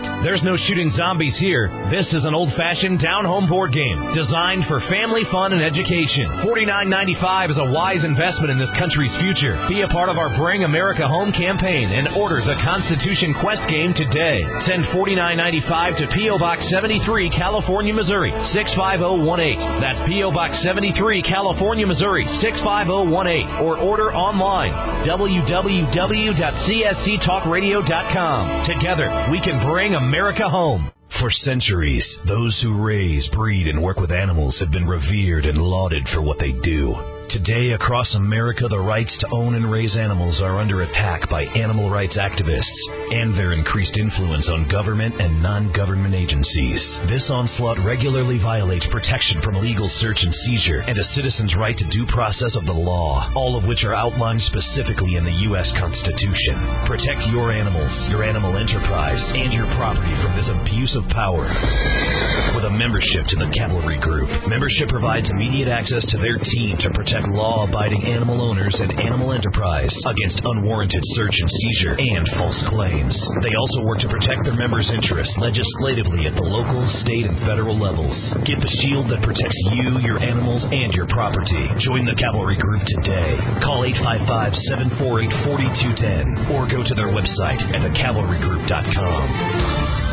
There's no shooting zombies here. This is an old-fashioned down-home board game designed for family fun and education. forty-nine ninety-five is a wise investment in this country's future. Be a part of our Bring America Home campaign and order the Constitution Quest game today. Send forty-nine ninety-five to P O. Box seventy-three, California, Missouri, six five zero one eight. That's P O. Box seventy-three, California, Missouri, six five zero one eight. Or order online, w w w dot c s c talk radio dot com. Together, we can bring America home.
For centuries, those who raise, breed, and work with animals have been revered and lauded for what they do. Today, across America, the rights to own and raise animals are under attack by animal rights activists and their increased influence on government and non-government agencies. This onslaught regularly violates protection from illegal search and seizure and a citizen's right to due process of the law, all of which are outlined specifically in the U S Constitution. Protect your animals, your animal enterprise, and your property from this abuse of power. With a membership to the Cavalry Group, membership provides immediate access to their team to protect law-abiding animal owners and animal enterprise against unwarranted search and seizure and false claims. They also work to protect their members' interests legislatively at the local, state, and federal levels. Get the shield that protects you, your animals, and your property. Join the Cavalry Group today. Call eight five five, seven four eight, four two one zero or go to their website at the cavalry group dot com.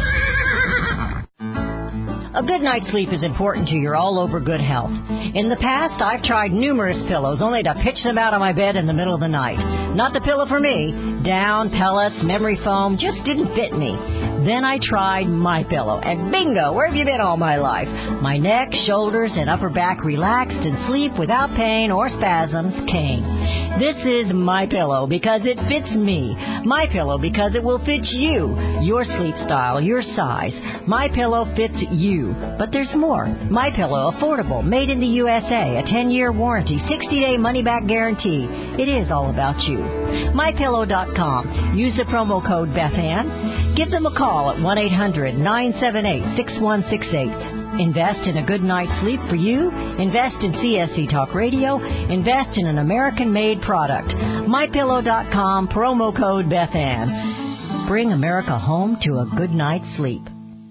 A good night's sleep is important to your all-over good health. In the past, I've tried numerous pillows only to pitch them out of my bed in the middle of the night. Not the pillow for me. Down, pellets, memory foam just didn't fit me. Then I tried My Pillow, and bingo, where have you been all my life? My neck, shoulders, and upper back relaxed, and sleep without pain or spasms came. This is My Pillow because it fits me. My Pillow because it will fit you, your sleep style, your size. My Pillow fits you. But there's more. My Pillow, affordable, made in the U S A, a ten-year warranty, sixty-day money-back guarantee. It is all about you. my pillow dot com. Use the promo code BethAnn. Give them a call at one eight hundred, nine seven eight, six one six eight. Invest in a good night's sleep for you. Invest in C S C Talk Radio. Invest in an American-made product. my pillow dot com, promo code BethAnn. Bring America home to a good night's sleep.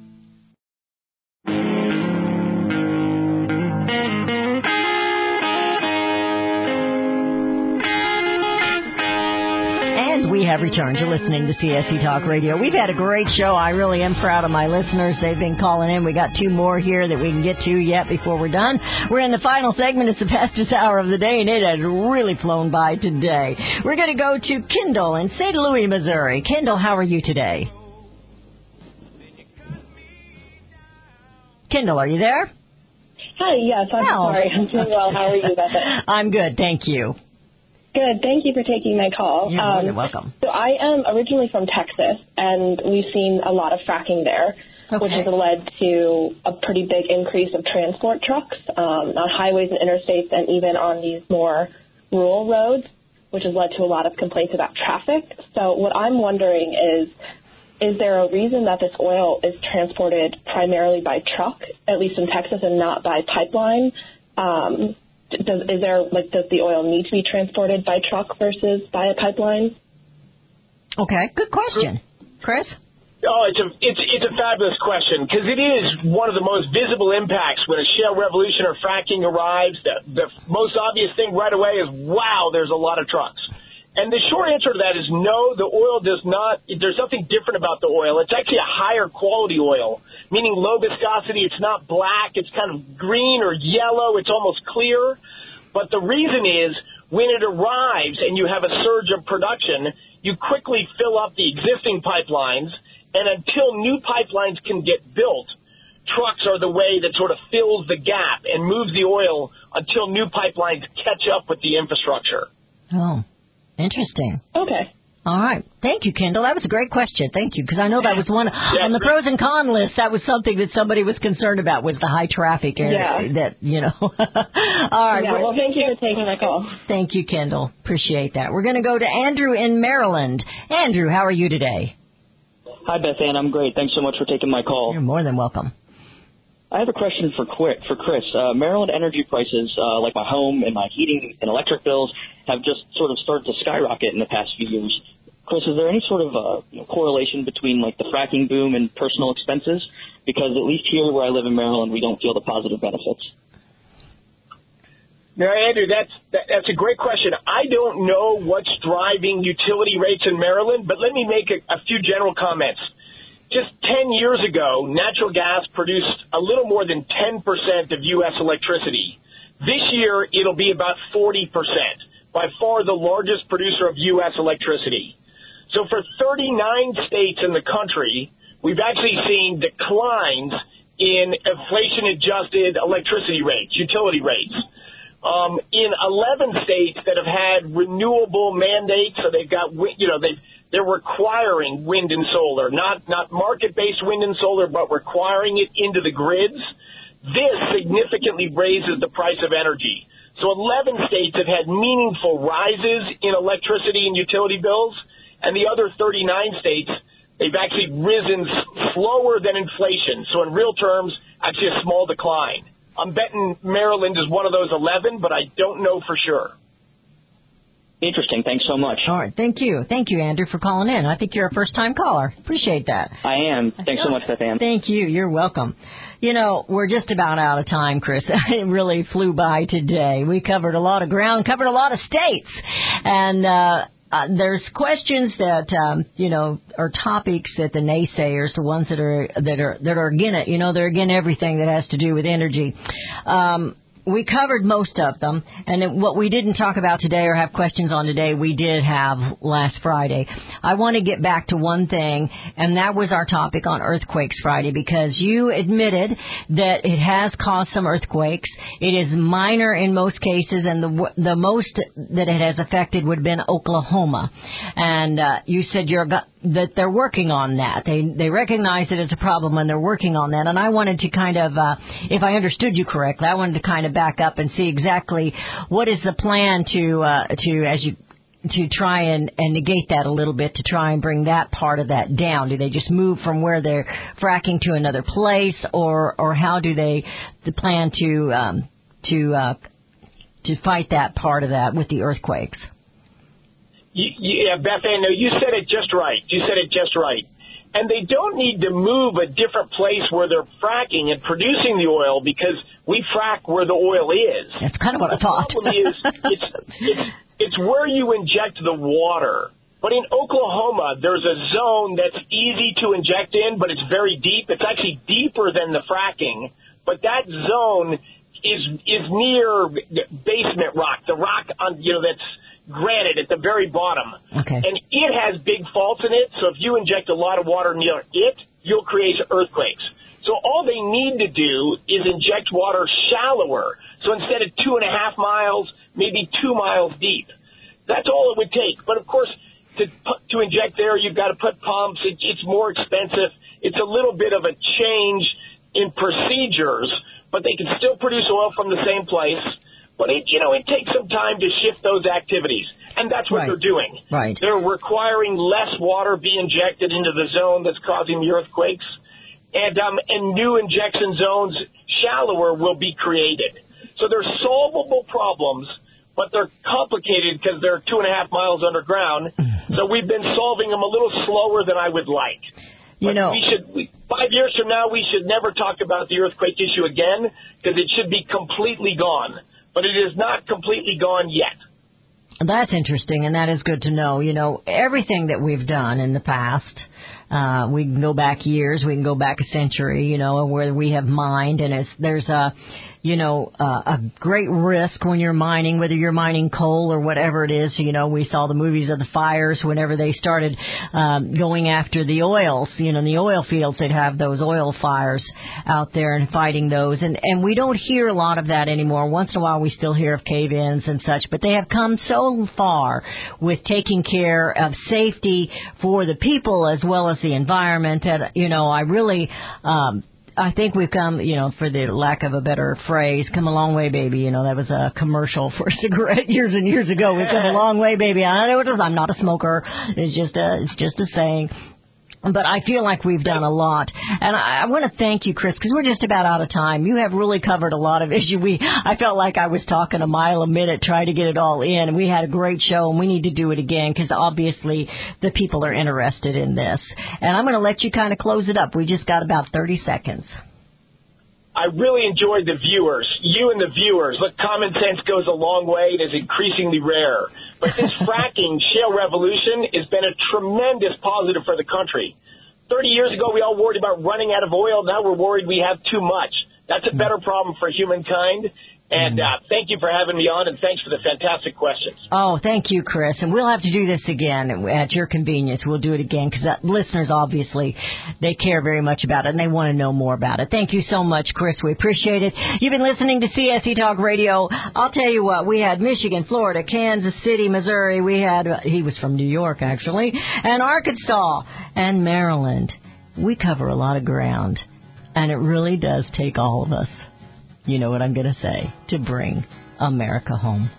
We have returned. You're listening to C S C Talk Radio. We've had a great show. I really am proud of my listeners. They've been calling in. We got two more here that we can get to yet before we're done. We're in the final segment. It's the fastest hour of the day, and it has really flown by today. We're going to go to Kendall in Saint Louis, Missouri. Kendall, how are you today? Kendall, are you there?
Hi, yes, I'm
Oh.
sorry. I'm doing well. How are you, Beth?
I'm good, thank you.
Good. Thank you for taking my call.
You're more than welcome.
So I am originally from Texas, and we've seen a lot of fracking there,
Okay.
which has led to a pretty big increase of transport trucks um, on highways and interstates and even on these more rural roads, which has led to a lot of complaints about traffic. So what I'm wondering is, is there a reason that this oil is transported primarily by truck, at least in Texas, and not by pipeline? Um Does, is there, like, does the oil need to be transported by truck versus by a pipeline?
Okay, good question. Chris?
Oh, it's a it's it's a fabulous question because it is one of the most visible impacts when a shale revolution or fracking arrives. The, the most obvious thing right away is, wow, there's a lot of trucks. And the short answer to that is no, the oil does not, there's nothing different about the oil. It's actually a higher quality oil, meaning low viscosity. It's not black. It's kind of green or yellow. It's almost clear. But the reason is when it arrives and you have a surge of production, you quickly fill up the existing pipelines. And until new pipelines can get built, trucks are the way that sort of fills the gap and moves the oil until new pipelines catch up with the infrastructure.
Oh. Interesting.
Okay.
All right. Thank you, Kendall. That was a great question. Thank you, because I know that was one on the pros and con list. That was something that somebody was concerned about, was the high traffic area.
Yeah.
That, you know. All right.
Yeah, well, thank you for taking my call.
Thank you, Kendall. Appreciate that. We're going to go to Andrew in Maryland. Andrew, how are you today?
Hi, Beth Ann. I'm great. Thanks so much for taking my call.
You're more than welcome.
I have a question for quick for Chris. Uh, Maryland energy prices, uh, like my home and my heating and electric bills, have just sort of started to skyrocket in the past few years. Chris, is there any sort of uh, you know, correlation between like the fracking boom and personal expenses? Because at least here where I live in Maryland, we don't feel the positive benefits.
Now, Andrew, that's that, that's a great question. I don't know what's driving utility rates in Maryland, but let me make a, a few general comments. Just ten years ago, natural gas produced a little more than ten percent of U S electricity. This year, it'll be about forty percent, by far the largest producer of U S electricity. So for thirty-nine states in the country, we've actually seen declines in inflation-adjusted electricity rates, utility rates. Um, in eleven states that have had renewable mandates, so they've got, you know, they've, they're requiring wind and solar, not, not market-based wind and solar, but requiring it into the grids. This significantly raises the price of energy. So eleven states have had meaningful rises in electricity and utility bills, and the other thirty-nine states, they've actually risen slower than inflation. So in real terms, actually a small decline. I'm betting Maryland is one of those eleven, but I don't know for sure.
Interesting. Thanks so much.
All right. Thank you. Thank you, Andrew, for calling in. I think you're a first-time caller. Appreciate that.
I am. Thanks so much, Beth Ann.
Thank you. You're welcome. You know, we're just about out of time, Chris. It really flew by today. We covered a lot of ground, covered a lot of states, and uh Uh, there's questions that, um, you know, are topics that the naysayers, the ones that are, that are, that are again it, you know, they're again everything that has to do with energy. Um, we covered most of them, and what we didn't talk about today or have questions on today, we did have last Friday. I want to get back to one thing, and that was our topic on Earthquakes Friday, because you admitted that it has caused some earthquakes. It is minor in most cases, and the the most that it has affected would have been Oklahoma. And uh, you said you're that they're working on that. They they recognize that it's a problem, and they're working on that. And I wanted to kind of, uh, if I understood you correctly, I wanted to kind of back up and see exactly what is the plan to uh, to as you to try and, and negate that a little bit, to try and bring that part of that down. Do they just move from where they're fracking to another place, or or how do they the plan to um, to uh, to fight that part of that with the earthquakes?
Yeah, Beth Ann, no, you said it just right. You said it just right. And they don't need to move a different place where they're fracking and producing the oil, because we frack where the oil is.
That's kind of what I thought.
The problem is it's, it's, it's where you inject the water. But in Oklahoma, there's a zone that's easy to inject in, but it's very deep. It's actually deeper than the fracking. But that zone is is near basement rock, the rock on you know that's granite at the very bottom.
Okay.
And it has big faults in it, so if you inject a lot of water near it, you'll create earthquakes. So all they need to do is inject water shallower. So instead of two and a half miles, maybe two miles deep. That's all it would take. But of course, to to inject there, you've got to put pumps. It, it's more expensive. It's a little bit of a change in procedures, but they can still produce oil from the same place. But, it, you know, it takes some time to shift those activities, and that's what
right.
they're doing.
Right.
They're requiring less water be injected into the zone that's causing the earthquakes, and um, and new injection zones shallower will be created. So they're solvable problems, but they're complicated because they're two and a half miles underground. So we've been solving them a little slower than I would like.
You know,
we should we, five years from now, we should never talk about the earthquake issue again, because it should be completely gone. But it is not completely gone yet.
That's interesting, and that is good to know. You know, everything that we've done in the past, uh, we can go back years, we can go back a century, you know, where we have mined, and it's, there's a, you know, uh, a great risk when you're mining, whether you're mining coal or whatever it is. You know, we saw the movies of the fires whenever they started um, going after the oils. You know, in the oil fields, they'd have those oil fires out there and fighting those. And, and we don't hear a lot of that anymore. Once in a while, we still hear of cave-ins and such. But they have come so far with taking care of safety for the people as well as the environment that, you know, I really... Um, I think we've come, you know, for the lack of a better phrase, come a long way, baby. You know, that was a commercial for a cigarette years and years ago. We've come a long way, baby. I know it is. I'm not a smoker. It's just a, it's just a saying. But I feel like we've done a lot. And I, I want to thank you, Chris, because we're just about out of time. You have really covered a lot of issues. We, I felt like I was talking a mile a minute trying to get it all in. And we had a great show, and we need to do it again because obviously the people are interested in this. And I'm going to let you kind of close it up. We just got about thirty seconds.
I really enjoyed the viewers, you and the viewers. Look, common sense goes a long way. It is increasingly rare. But this fracking shale revolution has been a tremendous positive for the country. Thirty years ago, we all worried about running out of oil. Now we're worried we have too much. That's a better problem for humankind. And uh, thank you for having me on, and thanks for the fantastic questions.
Oh, thank you, Chris. And we'll have to do this again at your convenience. We'll do it again because uh, listeners, obviously, they care very much about it, and they want to know more about it. Thank you so much, Chris. We appreciate it. You've been listening to C S E Talk Radio. I'll tell you what, we had Michigan, Florida, Kansas City, Missouri. We had, uh, he was from New York, actually, and Arkansas and Maryland. We cover a lot of ground, and it really does take all of us. You know what I'm going to say, to bring America home.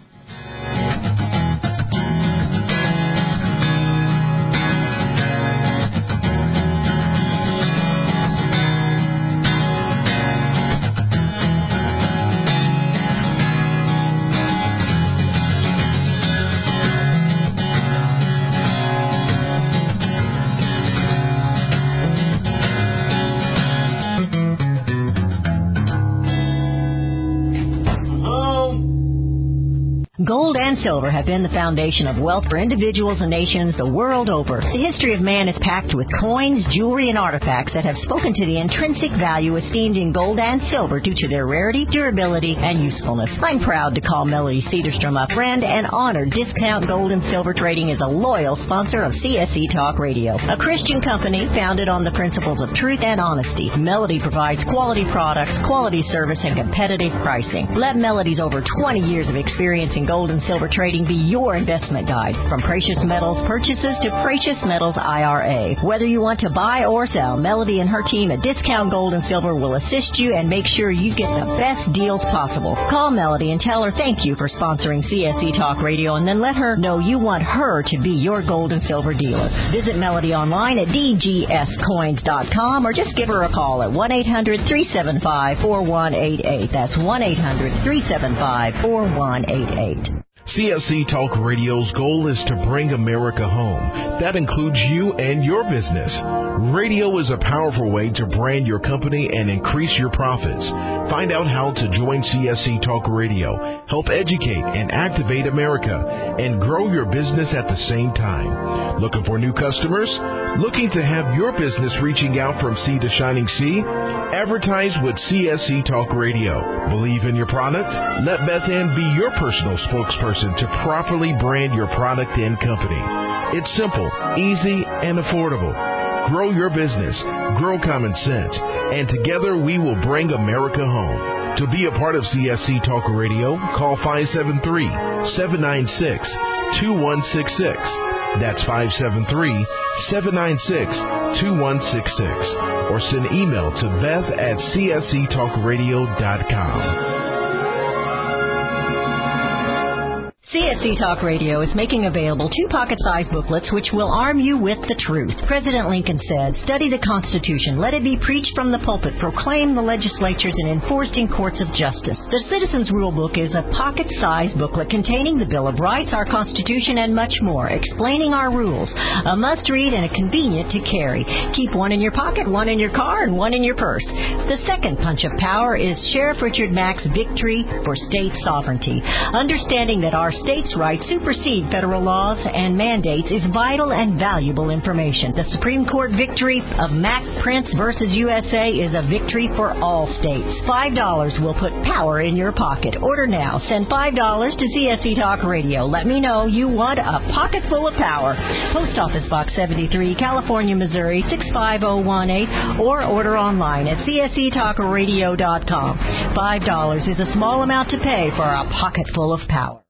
Gold and silver have been the foundation of wealth for individuals and nations the world over. The history of man is packed with coins, jewelry, and artifacts that have spoken to the intrinsic value esteemed in gold and silver due to their rarity, durability, and usefulness. I'm proud to call Melody Cedarstrom a friend and honor Discount Gold and Silver Trading as a loyal sponsor of C S E Talk Radio, a Christian company founded on the principles of truth and honesty. Melody provides quality products, quality service, and competitive pricing. Let Melody's over twenty years of experience in gold and silver trading be your investment guide. From precious metals purchases to precious metals I R A. Whether you want to buy or sell, Melody and her team at Discount Gold and Silver will assist you and make sure you get the best deals possible. Call Melody and tell her thank you for sponsoring C S E Talk Radio, and then let her know you want her to be your gold and silver dealer. Visit Melody online at d g s coins dot com or just give her a call at one eight hundred three seven five four one eight eight. That's one eight hundred three seven five four one eight eight.
C S C Talk Radio's goal is to bring America home. That includes you and your business. Radio is a powerful way to brand your company and increase your profits. Find out how to join C S C Talk Radio, help educate and activate America, and grow your business at the same time. Looking for new customers? Looking to have your business reaching out from sea to shining sea? Advertise with C S C Talk Radio. Believe in your product? Let Beth Ann be your personal spokesperson to properly brand your product and company. It's simple, easy, and affordable. Grow your business, grow common sense, and together we will bring America home. To be a part of C S C Talk Radio, call five seven three, seven nine six, two one six six. That's five seven three, seven nine six, two one six six. Or send email to beth at c s c talk radio dot com.
C S C Talk Radio is making available two pocket-sized booklets which will arm you with the truth. President Lincoln said, "Study the Constitution. Let it be preached from the pulpit, proclaimed the legislatures, and enforced in courts of justice." The Citizens Rule Book is a pocket-sized booklet containing the Bill of Rights, our Constitution, and much more, explaining our rules. A must-read and a convenient to carry. Keep one in your pocket, one in your car, and one in your purse. The second punch of power is Sheriff Richard Mack's Victory for State Sovereignty. Understanding that our states' rights supersede federal laws and mandates is vital and valuable information. The Supreme Court victory of Mack Prince versus U S A is a victory for all states. Five dollars will put power in your pocket. Order now. Send five dollars to C S E Talk Radio. Let me know you want a pocket full of power. Post Office Box seventy-three, California, Missouri, six five zero one eight, or order online at c s e talk radio dot com. Five dollars is a small amount to pay for a pocket full of power.